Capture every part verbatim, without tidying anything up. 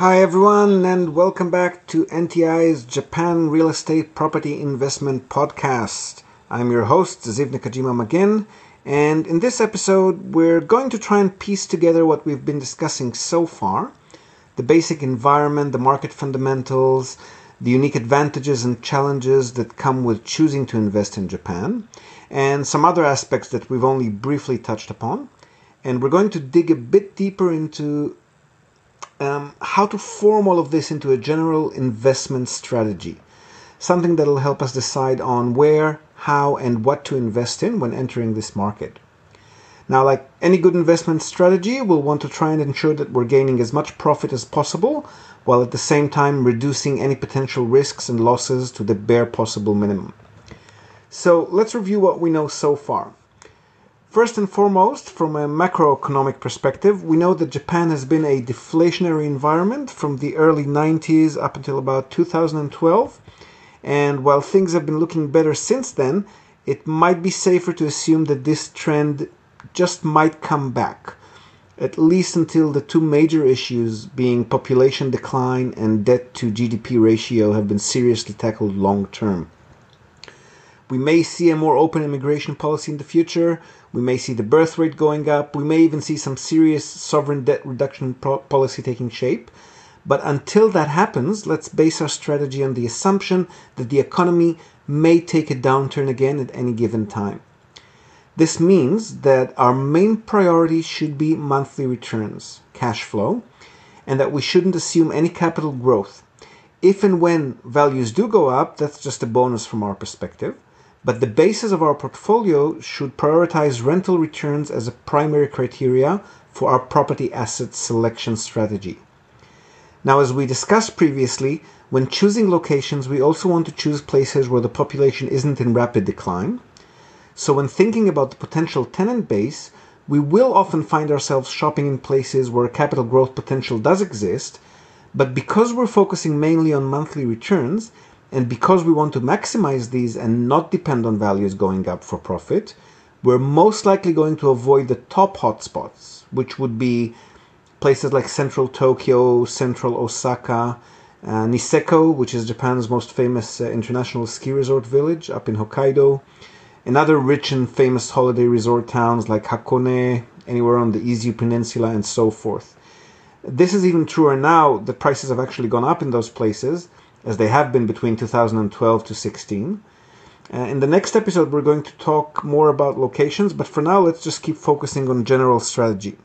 Hi everyone, and welcome back to N T I's Japan Real Estate Property Investment Podcast. I'm your host, Ziv Nakajima Magin, and in this episode we're going to try and piece together what we've been discussing so far, the basic environment, the market fundamentals, the unique advantages and challenges that come with choosing to invest in Japan, and some other aspects that we've only briefly touched upon. And we're going to dig a bit deeper into Um, how to form all of this into a general investment strategy, something that will help us decide on where, how, and what to invest in when entering this market. Now, like any good investment strategy, we'll want to try and ensure that we're gaining as much profit as possible, while at the same time reducing any potential risks and losses to the bare possible minimum. So let's review what we know so far. First and foremost, from a macroeconomic perspective, we know that Japan has been a deflationary environment from the early nineties up until about two thousand twelve, and while things have been looking better since then, it might be safer to assume that this trend just might come back, at least until the two major issues, being population decline and debt to G D P ratio, have been seriously tackled long term. We may see a more open immigration policy in the future. We may see the birth rate going up. We may even see some serious sovereign debt reduction pro- policy taking shape. But until that happens, let's base our strategy on the assumption that the economy may take a downturn again at any given time. This means that our main priority should be monthly returns, cash flow, and that we shouldn't assume any capital growth. If and when values do go up, that's just a bonus from our perspective. But the basis of our portfolio should prioritize rental returns as a primary criteria for our property asset selection strategy. Now, as we discussed previously, when choosing locations, we also want to choose places where the population isn't in rapid decline. So when thinking about the potential tenant base, we will often find ourselves shopping in places where capital growth potential does exist, but because we're focusing mainly on monthly returns, and because we want to maximize these and not depend on values going up for profit, we're most likely going to avoid the top hotspots, which would be places like central Tokyo, central Osaka, uh, Niseko, which is Japan's most famous uh, international ski resort village up in Hokkaido, and other rich and famous holiday resort towns like Hakone, anywhere on the Izu Peninsula, and so forth. This is even truer now. The prices have actually gone up in those places, as they have been between two thousand twelve to sixteen. Uh, in the next episode, we're going to talk more about locations, but for now, let's just keep focusing on general strategy.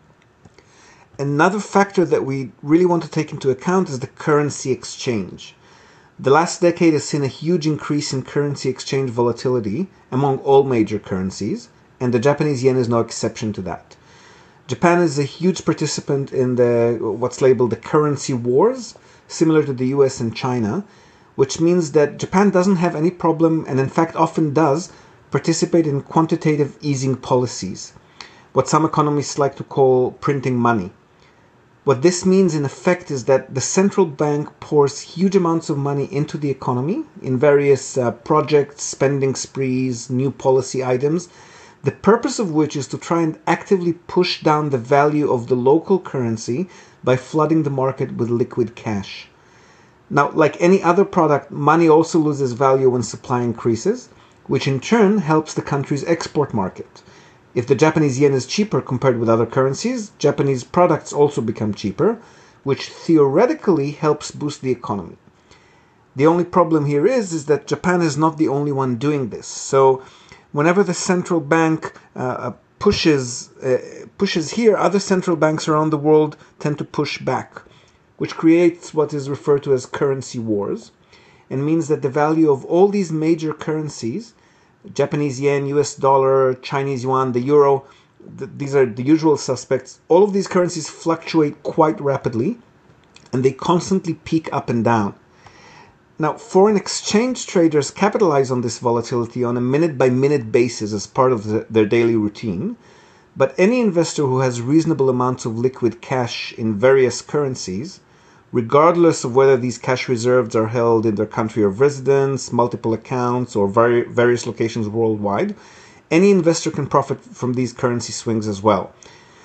Another factor that we really want to take into account is the currency exchange. The last decade has seen a huge increase in currency exchange volatility among all major currencies, and the Japanese yen is no exception to that. Japan is a huge participant in the what's labeled the currency wars, similar to the U S and China, which means that Japan doesn't have any problem, and in fact often does, participate in quantitative easing policies, what some economists like to call printing money. What this means in effect is that the central bank pours huge amounts of money into the economy in various uh, projects, spending sprees, new policy items, the purpose of which is to try and actively push down the value of the local currency by flooding the market with liquid cash. Now, like any other product, money also loses value when supply increases, which in turn helps the country's export market. If the Japanese yen is cheaper compared with other currencies, Japanese products also become cheaper, which theoretically helps boost the economy. The only problem here is, is that Japan is not the only one doing this. So whenever the central bank uh, pushes uh, pushes here, other central banks around the world tend to push back, which creates what is referred to as currency wars, and means that the value of all these major currencies, Japanese yen, U S dollar, Chinese yuan, the euro, th- these are the usual suspects, all of these currencies fluctuate quite rapidly, and they constantly peak up and down. Now, foreign exchange traders capitalize on this volatility on a minute-by-minute basis as part of the, their daily routine, but any investor who has reasonable amounts of liquid cash in various currencies, regardless of whether these cash reserves are held in their country of residence, multiple accounts, or vari- various locations worldwide, any investor can profit from these currency swings as well.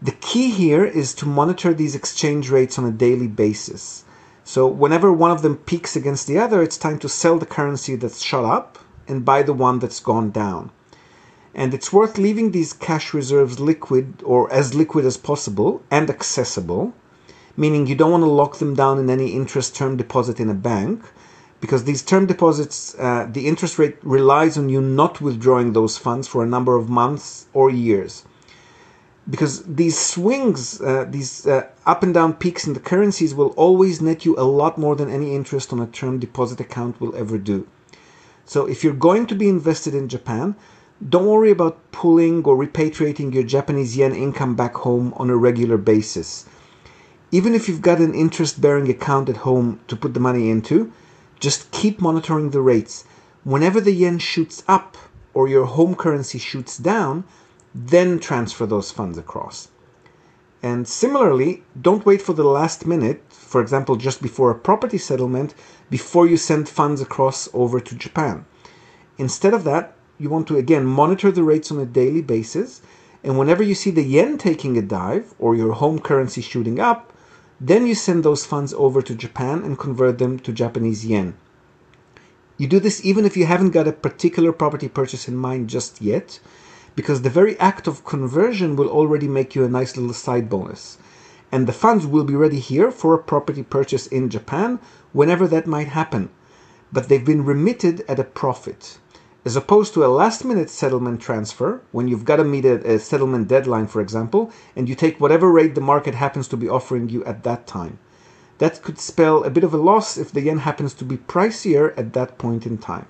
The key here is to monitor these exchange rates on a daily basis. So whenever one of them peaks against the other, it's time to sell the currency that's shot up and buy the one that's gone down. And it's worth leaving these cash reserves liquid, or as liquid as possible, and accessible, meaning you don't want to lock them down in any interest term deposit in a bank, because these term deposits, uh, the interest rate relies on you not withdrawing those funds for a number of months or years. Because these swings, uh, these uh, up and down peaks in the currencies will always net you a lot more than any interest on a term deposit account will ever do. So if you're going to be invested in Japan, don't worry about pulling or repatriating your Japanese yen income back home on a regular basis. Even if you've got an interest-bearing account at home to put the money into, just keep monitoring the rates. Whenever the yen shoots up or your home currency shoots down, then transfer those funds across. And similarly, don't wait for the last minute, for example, just before a property settlement, before you send funds across over to Japan. Instead of that, you want to, again, monitor the rates on a daily basis, and whenever you see the yen taking a dive or your home currency shooting up, then you send those funds over to Japan and convert them to Japanese yen. You do this even if you haven't got a particular property purchase in mind just yet, because the very act of conversion will already make you a nice little side bonus. And the funds will be ready here for a property purchase in Japan whenever that might happen. But they've been remitted at a profit. As opposed to a last-minute settlement transfer, when you've got to meet a, a settlement deadline, for example, and you take whatever rate the market happens to be offering you at that time. That could spell a bit of a loss if the yen happens to be pricier at that point in time.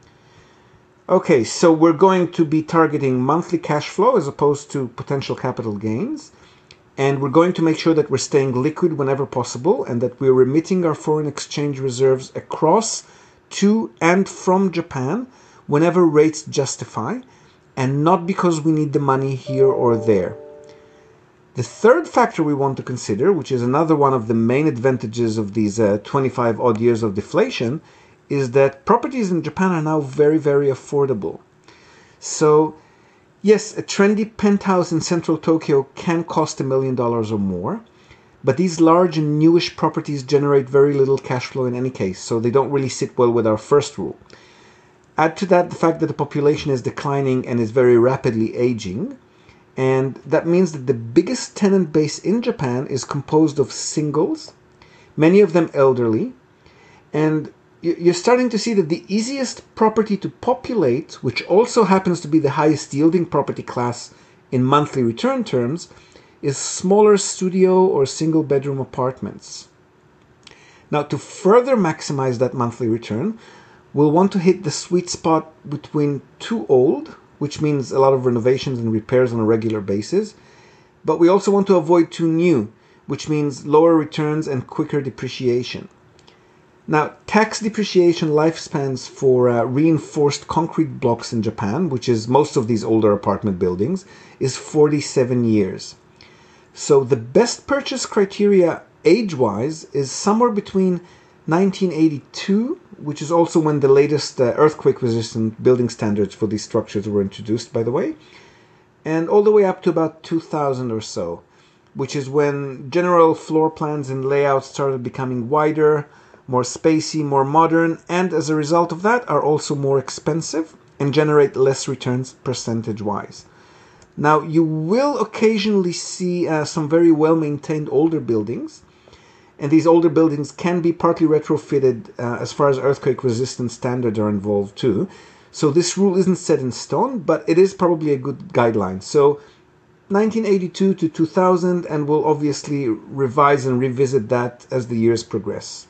Okay, so we're going to be targeting monthly cash flow as opposed to potential capital gains. And we're going to make sure that we're staying liquid whenever possible and that we're remitting our foreign exchange reserves across to and from Japan whenever rates justify, and not because we need the money here or there. The third factor we want to consider, which is another one of the main advantages of these uh, twenty-five odd years of deflation, is that properties in Japan are now very, very affordable. So, yes, a trendy penthouse in central Tokyo can cost a million dollars or more, but these large and newish properties generate very little cash flow in any case, so they don't really sit well with our first rule. Add to that the fact that the population is declining and is very rapidly aging, and that means that the biggest tenant base in Japan is composed of singles, many of them elderly, and you're starting to see that the easiest property to populate, which also happens to be the highest yielding property class in monthly return terms, is smaller studio or single bedroom apartments. Now, to further maximize that monthly return, we'll want to hit the sweet spot between too old, which means a lot of renovations and repairs on a regular basis, but we also want to avoid too new, which means lower returns and quicker depreciation. Now, tax depreciation lifespans for uh, reinforced concrete blocks in Japan, which is most of these older apartment buildings, is forty-seven years. So the best purchase criteria age-wise is somewhere between nineteen eighty-two, which is also when the latest uh, earthquake-resistant building standards for these structures were introduced, by the way, and all the way up to about two thousand or so, which is when general floor plans and layouts started becoming wider, more spacey, more modern, and as a result of that are also more expensive and generate less returns percentage-wise. Now, you will occasionally see uh, some very well-maintained older buildings, and these older buildings can be partly retrofitted uh, as far as earthquake-resistant standards are involved too. So this rule isn't set in stone, but it is probably a good guideline. So nineteen eighty-two to two thousand, and we'll obviously revise and revisit that as the years progress.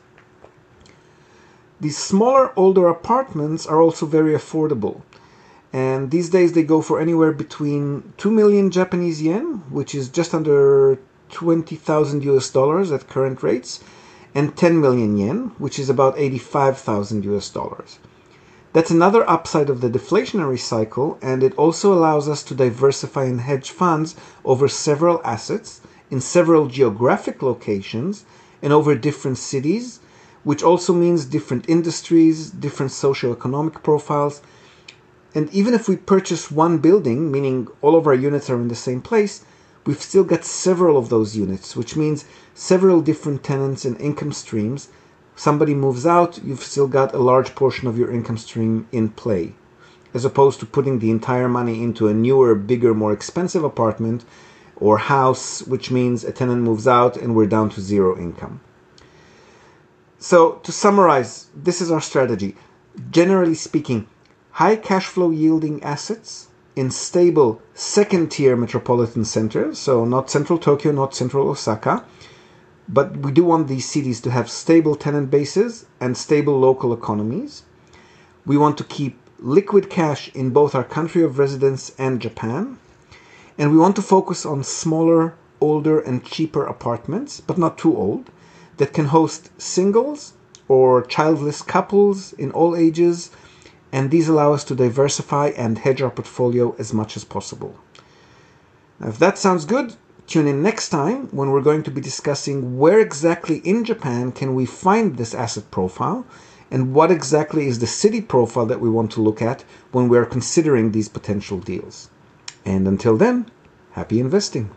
These smaller, older apartments are also very affordable. And these days they go for anywhere between two million Japanese yen, which is just under twenty thousand U S dollars at current rates, and ten million yen, which is about eighty-five thousand U S dollars. That's another upside of the deflationary cycle, and it also allows us to diversify and hedge funds over several assets in several geographic locations and over different cities, which also means different industries, different socioeconomic profiles. And even if we purchase one building, meaning all of our units are in the same place, we've still got several of those units, which means several different tenants and income streams. Somebody moves out, you've still got a large portion of your income stream in play, as opposed to putting the entire money into a newer, bigger, more expensive apartment or house, which means a tenant moves out and we're down to zero income. So to summarize, this is our strategy. Generally speaking, high cash flow yielding assets in stable second tier metropolitan centers, so not central Tokyo, not central Osaka, but we do want these cities to have stable tenant bases and stable local economies. We want to keep liquid cash in both our country of residence and Japan. And we want to focus on smaller, older, and cheaper apartments, but not too old, that can host singles or childless couples in all ages. And these allow us to diversify and hedge our portfolio as much as possible. Now, if that sounds good, tune in next time when we're going to be discussing where exactly in Japan can we find this asset profile and what exactly is the city profile that we want to look at when we are considering these potential deals. And until then, happy investing.